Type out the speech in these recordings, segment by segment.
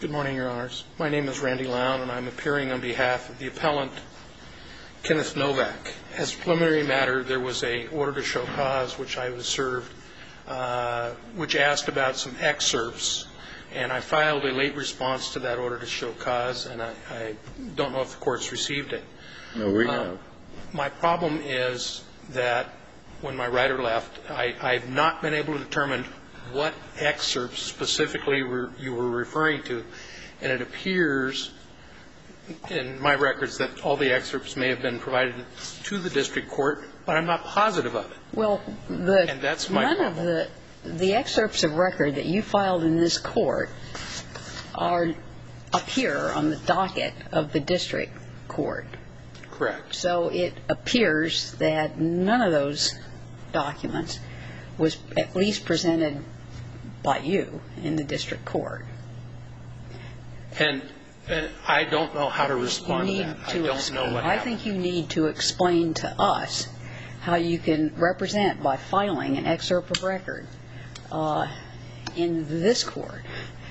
Good morning, Your Honors. My name is Randy Lown, and I'm appearing on behalf of the appellant, Kenneth Novak. As a preliminary matter, there was an order to show cause, which I was served, which asked about some excerpts, and I filed a late response to that order to show cause, and I don't know if the court's received it. No, we have. My problem is that when my writer left, I've not been able to determine what excerpts specifically you were referring to, and it appears in my records that all the excerpts may have been provided to the district court, but I'm not positive of it. Well, and that's my problem. None of the excerpts of record that you filed in this court appear on the docket of the district court. Correct. So it appears that none of those documents was at least presented by you in the district court. And I don't know how to respond to that. I don't know what happened. I think you need to explain to us how you can represent by filing an excerpt of record in this court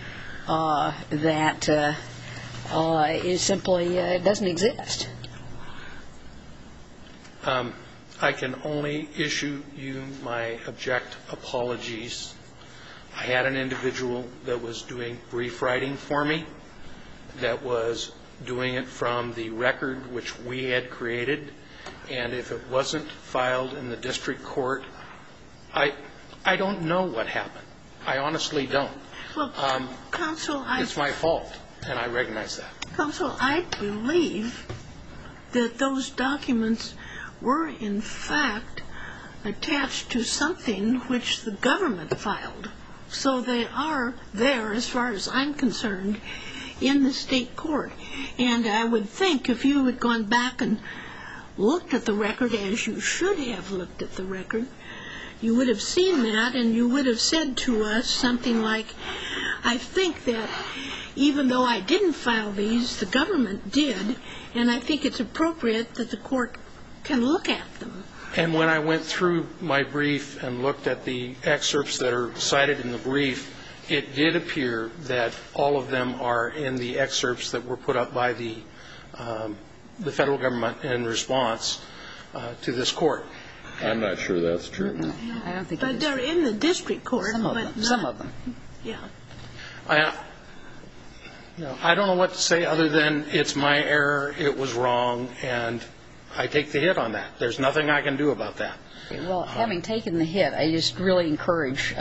that is simply doesn't exist. I can only issue you my abject apologies. I had an individual that was doing brief writing for me, that was doing it from the record which we had created, and if it wasn't filed in the district court, I don't know what happened. I honestly don't. Well, Counsel, it's my fault, and I recognize that. Counsel, I believe that those documents were, in fact, attached to something which the government filed. So they are there, as far as I'm concerned, in the state court. And I would think if you had gone back and looked at the record, as you should have looked at the record, you would have seen that, and you would have said to us something like, I think that even though I didn't file these, the government did, and I think it's appropriate that the court can look at them. And when I went through my brief and looked at the excerpts that are cited in the brief, it did appear that all of them are in the excerpts that were put up by the federal government in response to this court. I'm not sure that's true. I don't think but they're in the district court. Some of them. Yeah. I don't know what to say other than it's my error, it was wrong, and I take the hit on that. There's nothing I can do about that. Well, having taken the hit, I just really encourage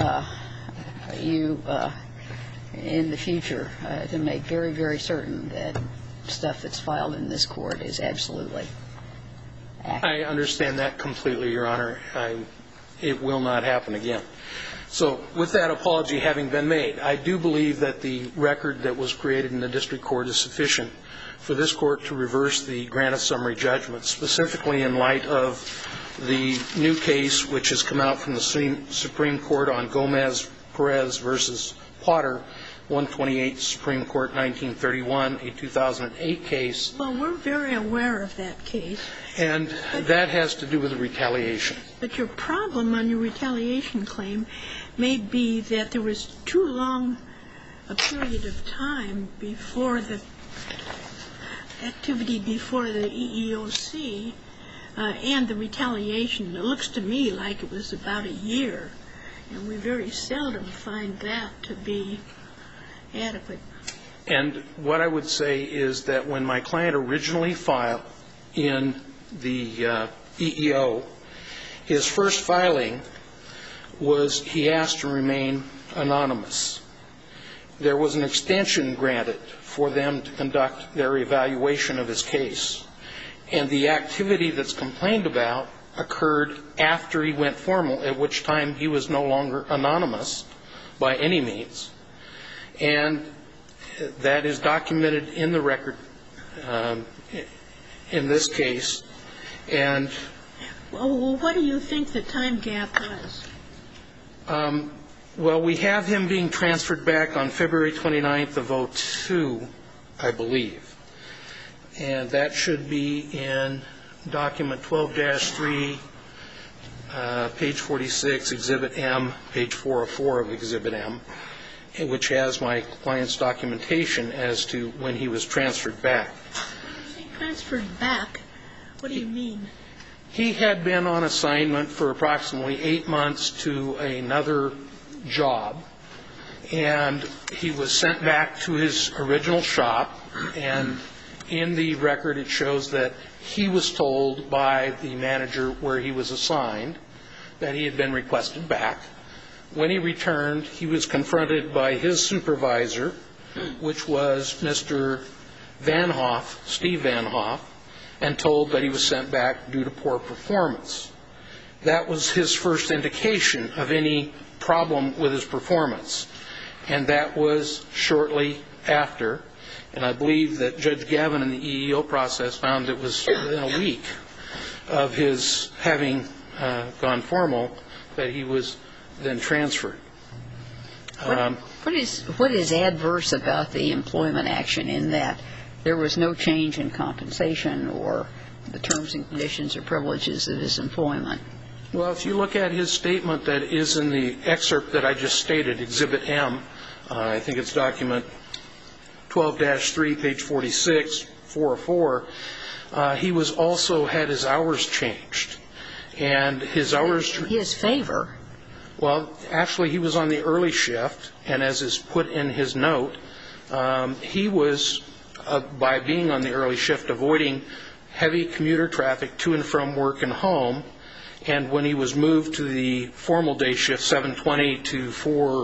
you in the future to make very, very certain that stuff that's filed in this court is absolutely accurate. I understand that completely, Your Honor. It will not happen again. So with that apology having been made, I do believe that the record that was created in the district court is sufficient for this court to reverse the grant of summary judgment, specifically in light of the new case which has come out from the Supreme Court on Gomez-Perez versus Potter, 128 Supreme Court, 1931, a 2008 case. Well, we're very aware of that case. And that has to do with retaliation. But your problem on your retaliation claim may be that there was too long a period of time before the activity before the EEOC and the retaliation. It looks to me like it was about a year, and we very seldom find that to be adequate. And what I would say is that when my client originally filed in the EEO, his first filing was he asked to remain anonymous. There was an extension granted for them to conduct their evaluation of his case. And the activity that's complained about occurred after he went formal, at which time he was no longer anonymous by any means. And that is documented in the record in this case. And well, what do you think the time gap was? Well, we have him being transferred back on February 29th of 2002, I believe. And that should be in document 12-3, page 46, Exhibit M, page 404 of Exhibit M. which has my client's documentation as to when he was transferred back. When you say transferred back, what do you mean? He had been on assignment for approximately 8 months to another job, and he was sent back to his original shop, and in the record it shows that he was told by the manager where he was assigned that he had been requested back. When he returned, he was confronted by his supervisor, which was Mr. Van Hoff, Steve Van Hoff, and told that he was sent back due to poor performance. That was his first indication of any problem with his performance, and that was shortly after. And I believe that Judge Gavin in the EEO process found it was within a week of his having gone formal that he was then transferred. What is adverse about the employment action in that there was no change in compensation or the terms and conditions or privileges of his employment? Well, if you look at his statement that is in the excerpt that I just stated, Exhibit M, I think it's document 12-3, page 46, 404, he was also had his hours changed. And his hours... In his favor. Well, actually, he was on the early shift, and as is put in his note, he was, by being on the early shift, avoiding heavy commuter traffic to and from work and home. And when he was moved to the formal day shift, 7:20 to 4,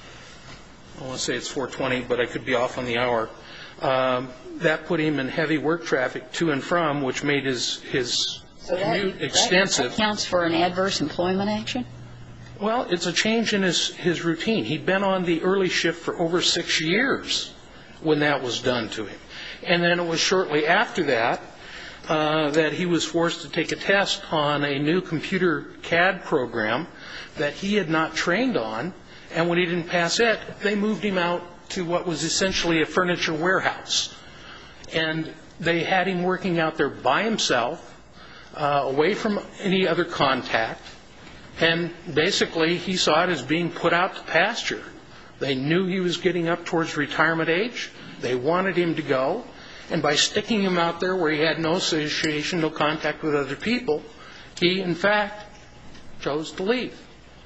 I want to say it's 4:20, but I could be off on the hour, that put him in heavy work traffic to and from, which made his commute extensive. That counts for an adverse employment action? Well, it's a change in his routine. He'd been on the early shift for over 6 years when that was done to him. And then it was shortly after that that he was forced to take a test on a new computer CAD program that he had not trained on. And when he didn't pass it, they moved him out to what was essentially a furniture warehouse. And they had him working out there by himself, away from any other contact. And basically, he saw it as being put out to pasture. They knew he was getting up towards retirement age. They wanted him to go. And by sticking him out there where he had no association, no contact with other people, he, in fact, chose to leave.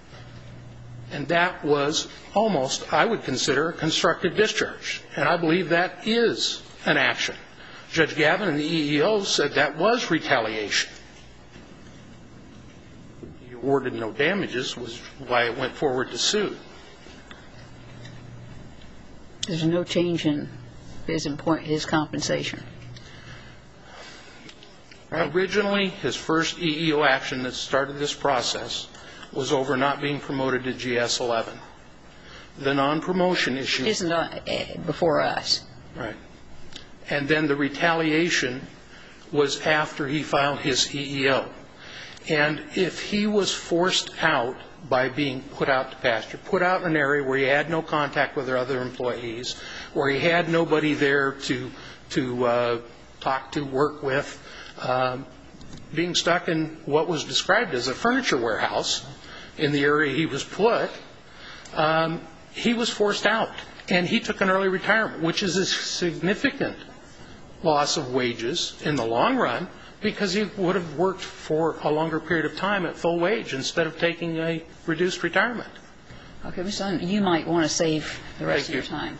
And that was almost, I would consider, a constructive discharge. And I believe that is an action. Judge Gavin in the EEO said that was retaliation. He awarded no damages, was why it went forward to sue. There's no change in his compensation. Right? Originally, his first EEO action that started this process was over not being promoted to GS-11. The non-promotion issue... It isn't before us. Right. And then the retaliation was after he filed his EEO. And if he was forced out by being put out to pasture, put out in an area where he had no contact with other employees, where he had nobody there to talk to, work with, being stuck in what was described as a furniture warehouse in the area he was put, he was forced out. And he took an early retirement, which is a significant loss of wages in the long run, because he would have worked for a longer period of time at full wage instead of taking a reduced retirement. Okay, Mr. Hunter, you might want to save the rest of your time.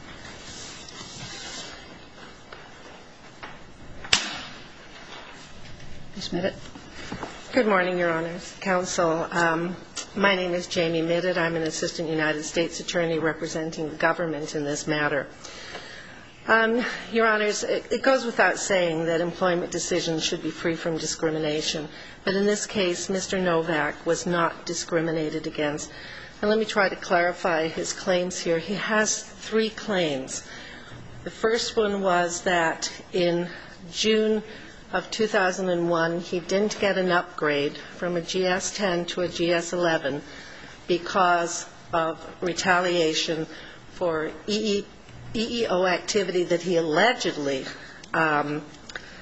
Ms. Midditt. Good morning, Your Honors. Counsel, my name is Jamie Midditt. I'm an assistant United States attorney representing the government in this matter. Your Honors, it goes without saying that employment decisions should be free from discrimination. But in this case, Mr. Novak was not discriminated against. And let me try to clarify his claims here. He has 3 claims. The first one was that in June of 2001, he didn't get an upgrade from a GS-10 to a GS-11 because of retaliation for EEO activity that he allegedly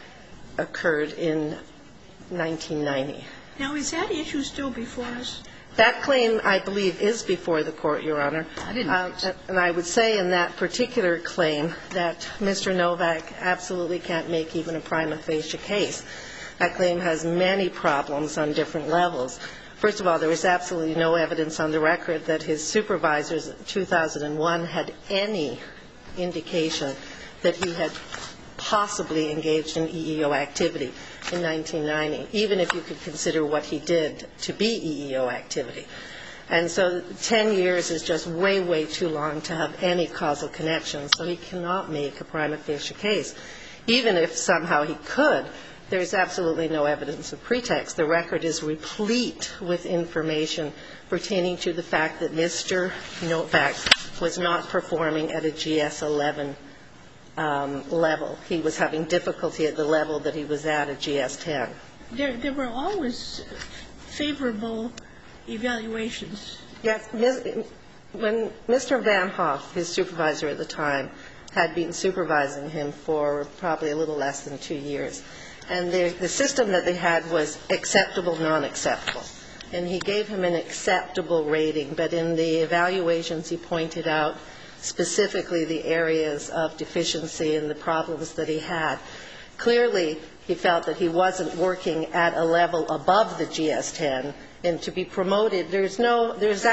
occurred in 1990. Now, is that issue still before us? That claim, I believe, is before the Court, Your Honor. I didn't. And I would say in that particular claim that Mr. Novak absolutely can't make even a prima facie case. That claim has many problems on different levels. First of all, there was absolutely no evidence on the record that his supervisors in 2001 had any indication that he had possibly engaged in EEO activity in 1990, even if you could consider what he did to be EEO activity. And so 10 years is just way, way too long to have any causal connection, so he cannot make a prima facie case. Even if somehow he could, there is absolutely no evidence of pretext. The record is replete with information pertaining to the fact that Mr. Novak was not performing at a GS-11 level. He was having difficulty at the level that he was at GS-10. There were always favorable evaluations. Yes. When Mr. Van Hoff, his supervisor at the time, had been supervising him for probably a little less than 2 years, and the system that they had was acceptable, non-acceptable. And he gave him an acceptable rating, but in the evaluations he pointed out specifically the areas of deficiency and the problems that he had. Clearly, he felt that he wasn't working at a level above the GS-10, and to be promoted, there is no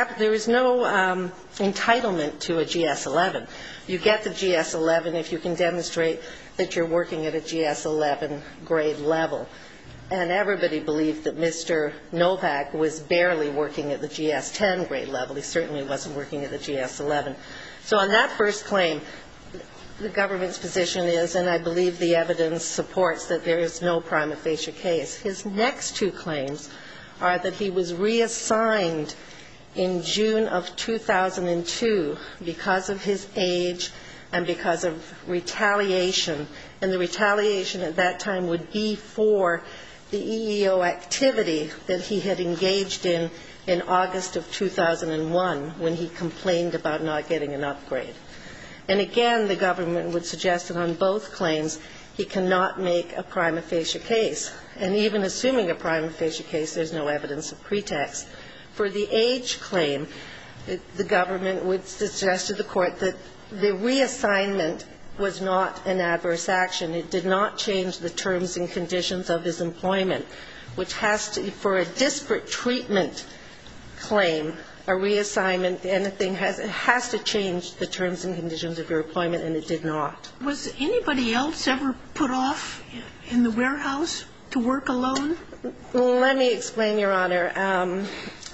entitlement to a GS-11. You get the GS-11 if you can demonstrate that you're working at a GS-11 grade level. And everybody believed that Mr. Novak was barely working at the GS-10 grade level. He certainly wasn't working at the GS-11. So on that first claim, the government's position is, and I believe the evidence supports, that there is no prima facie case. His next two claims are that he was reassigned in June of 2002 because of his age and because of retaliation. And the retaliation at that time would be for the EEO activity that he had engaged in August of 2001 when he complained about not getting an upgrade. And again, the government would suggest that on both claims he cannot make a prima facie case. And even assuming a prima facie case, there's no evidence of pretext. For the age claim, the government would suggest to the court that the reassignment was not an adverse action. It did not change the terms and conditions of his employment, which has to, for a disparate treatment claim, a reassignment, anything has to change the terms and conditions of your employment, and it did not. Was Anybody else ever put off in the warehouse to work alone? Let me explain, Your Honor.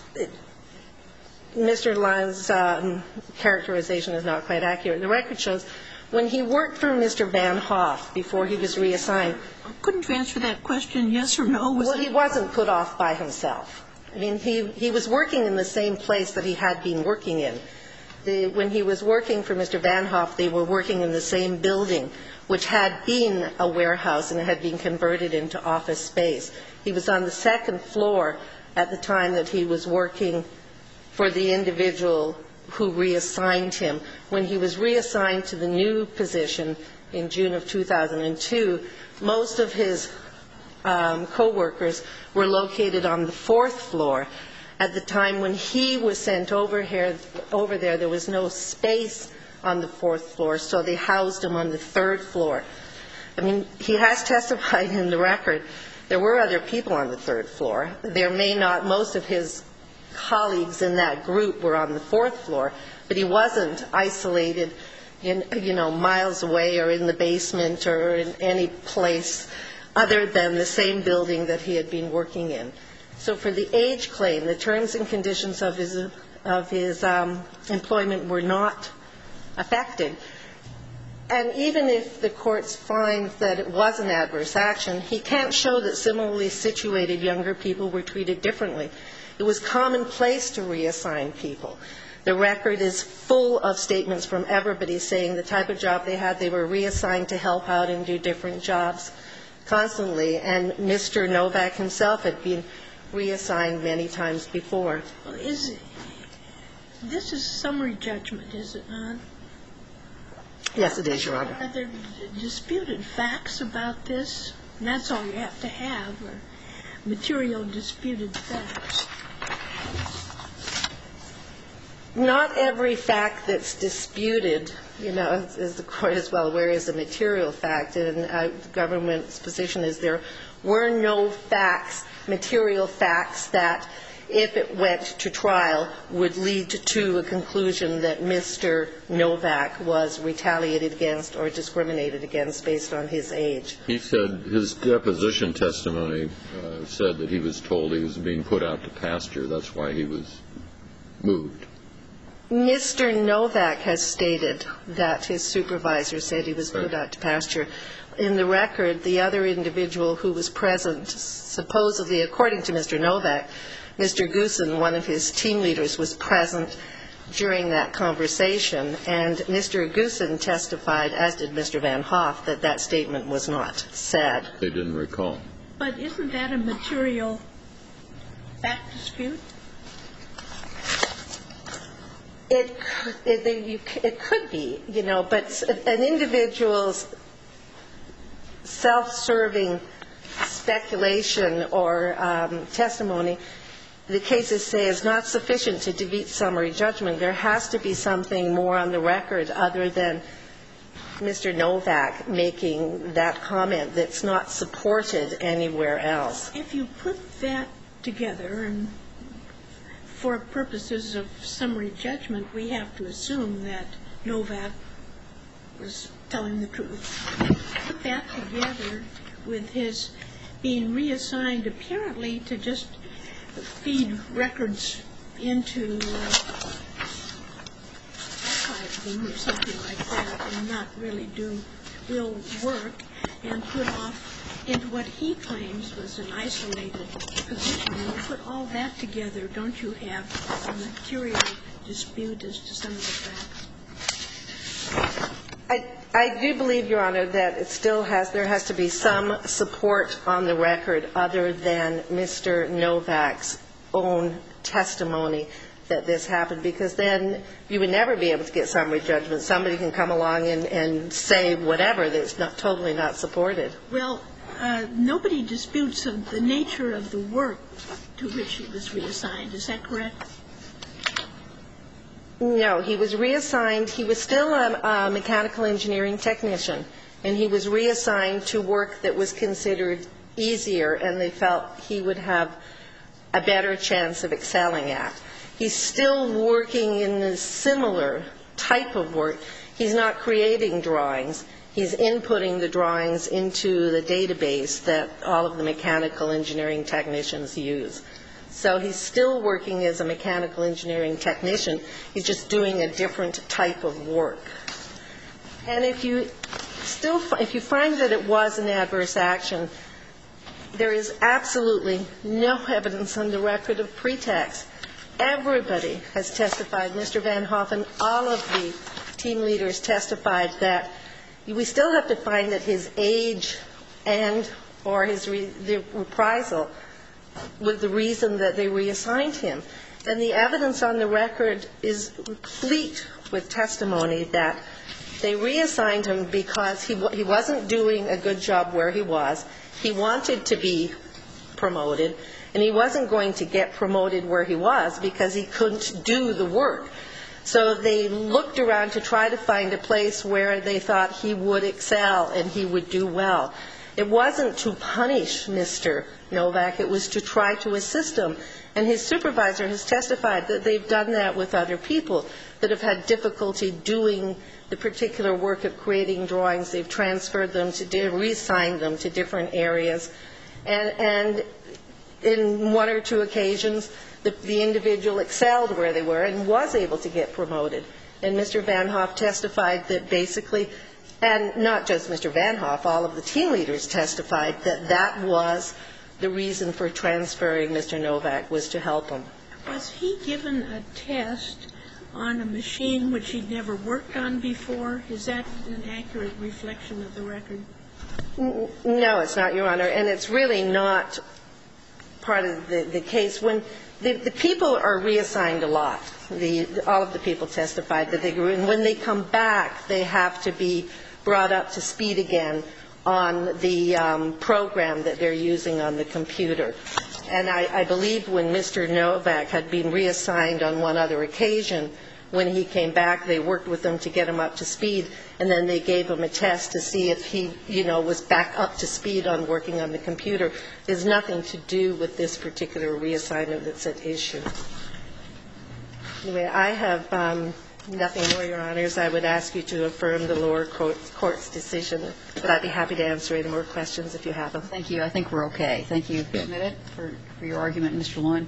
Mr. Lyon's characterization is not quite accurate. The record shows when he worked for Mr. Van Hoff before he was reassigned. Couldn't you answer that question, yes or no? Well, he wasn't put off by himself. I mean, he was working in the same place that he had been working in. When he was working for Mr. Van Hoff, they were working in the same building, which had been a warehouse and it had been converted into office space. He was on the second floor at the time that he was working for the individual who reassigned him. When he was reassigned to the new position in June of 2002, most of his co-workers were located on the fourth floor. At the time when he was sent over there, there was no space on the fourth floor, so they housed him on the third floor. I mean, he has testified in the record there were other people on the third floor. There may not, most of his colleagues in that group were on the fourth floor, but he wasn't isolated in, miles away or in the basement or in any place other than the same building that he had been working in. So for the age claim, the terms and conditions of his employment were not affected. And even if the courts find that it was an adverse action, he can't show that similarly situated younger people were treated differently. It was commonplace to reassign people. The record is full of statements from everybody saying the type of job they had, they were reassigned to help out and do different jobs constantly. And Mr. Novak himself had been reassigned many times before. Well, this is summary judgment, is it not? Yes, it is, Your Honor. Are there disputed facts about this? And that's all you have to have, are material disputed facts. Not every fact that's disputed, you know, as the Court is well aware, is a material fact. And the government's position is there were no facts, material facts, that if it went to trial would lead to a conclusion that Mr. Novak was retaliated against or discriminated against based on his age. He said his deposition testimony said that he was told he was being put out to pasture. That's why he was moved. Mr. Novak has stated that his supervisor said he was put out to pasture. In the record, the other individual who was present, supposedly, according to Mr. Novak, Mr. Goosen, one of his team leaders, was present during that conversation, and Mr. Goosen testified, as did Mr. Van Hoff, that that statement was not said. They didn't recall. But isn't that a material fact dispute? It could be, you know, but an individual's self-serving speculation or testimony, the cases say, is not sufficient to defeat summary judgment. There has to be something more on the record other than Mr. Novak making that comment that's not supported anywhere else. If you put that together, and for purposes of summary judgment, we have to assume that Novak was telling the truth. Put that together with his being reassigned apparently to just feed records into archive them or something like that and not really do real work, and put off into what he claims was an isolated position. When you put all that together, don't you have a material dispute as to some of the facts? I do believe, Your Honor, that it still has, there has to be some support on the record other than Mr. Novak's own testimony that this happened, because then you would never be able to get summary judgment. Somebody can come along and say whatever that's not totally not supported. Well, nobody disputes the nature of the work to which he was reassigned. Is that correct? No, he was reassigned. He was still a mechanical engineering technician, and he was reassigned to work that was considered easier and they felt he would have a better chance of excelling at. He's still working in a similar type of work. He's not creating drawings. He's inputting the drawings into the database that all of the mechanical engineering technicians use. So he's still working as a mechanical engineering technician. He's just doing a different type of work. And if you find that it was an adverse action, there is absolutely no evidence on the record of pretext. Everybody has testified, Mr. Van Hoff and all of the team leaders testified, that we still have to find that his age and or the reprisal was the reason that they reassigned him. And the evidence on the record is replete with testimony that they reassigned him because he wasn't doing a good job where he was. He wanted to be promoted, and he wasn't going to get promoted where he was because he couldn't do the work. So they looked around to try to find a place where they thought he would excel and he would do well. It wasn't to punish Mr. Novak. It was to try to assist him. And his supervisor has testified that they've done that with other people that have had difficulty doing the particular work of creating drawings. They've transferred them to reassigned them to different areas. And in one or two occasions, the individual excelled where they were and was able to get promoted. And Mr. Van Hoff testified that basically, and not just Mr. Van Hoff, all of the team leaders testified that that was the reason for transferring Mr. Novak, was to help him. Was he given a test on a machine which he'd never worked on before? Is that an accurate reflection of the record? No, it's not, Your Honor. And it's really not part of the case. When the people are reassigned a lot, all of the people testified that they grew, and when they come back, they have to be brought up to speed again on the program that they're using on the computer. And I believe when Mr. Novak had been reassigned on one other occasion, when he came back, they worked with him to get him up to speed, and then they gave him a test to see if he, was back up to speed on working on the computer. There's nothing to do with this particular reassignment that's at issue. Anyway, I have nothing more, Your Honors. I would ask you to affirm the lower court's decision, but I'd be happy to answer any more questions if you have them. Thank you. I think we're okay. Thank you, Ms. Midditt, for your argument. Mr. Loin.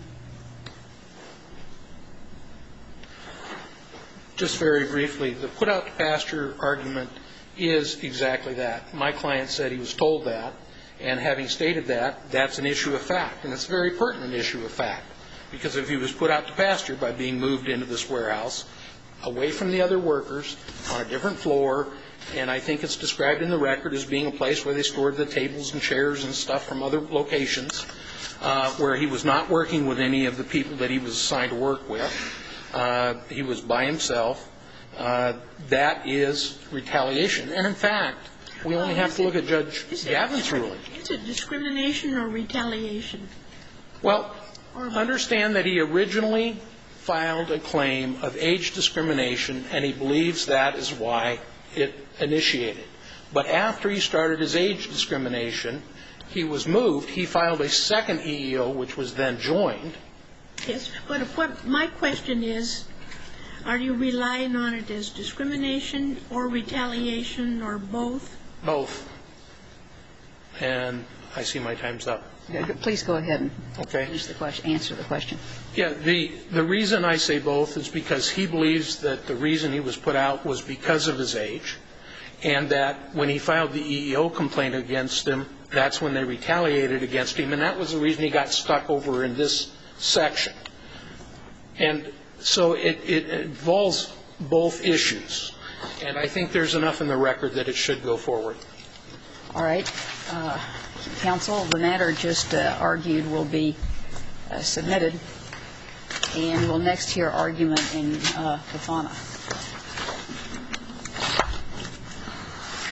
Just very briefly, the put-out-to-pasture argument is exactly that. My client said he was told that, and having stated that, that's an issue of fact, and it's a very pertinent issue of fact, because if he was put out to pasture by being moved into this warehouse, away from the other workers, on a different floor, and I think it's described in the record as being a place where they stored the tables and chairs and stuff from other locations, where he was not working with any of the people that he was assigned to work with. He was by himself. That is retaliation. And, in fact, we only have to look at Judge Gavin's ruling. Is it discrimination or retaliation? Well, understand that he originally filed a claim of age discrimination, and he believes that is why it initiated. But after he started his age discrimination, he was moved. He filed a second EEO, which was then joined. Yes, but what my question is, are you relying on it as discrimination or retaliation or both? Both. And I see my time's up. Please go ahead and Okay. finish the question, answer the question. Yeah, the reason I say both is because he believes that the reason he was put out was because of his age, and that when he filed the EEO complaint against him, that's when they retaliated against him, and that was the reason he got stuck over in this section. And so it involves both issues, and I think there's enough in the record that it should go forward. All right. Counsel, the matter just argued will be submitted, and we'll next hear argument in Fafana.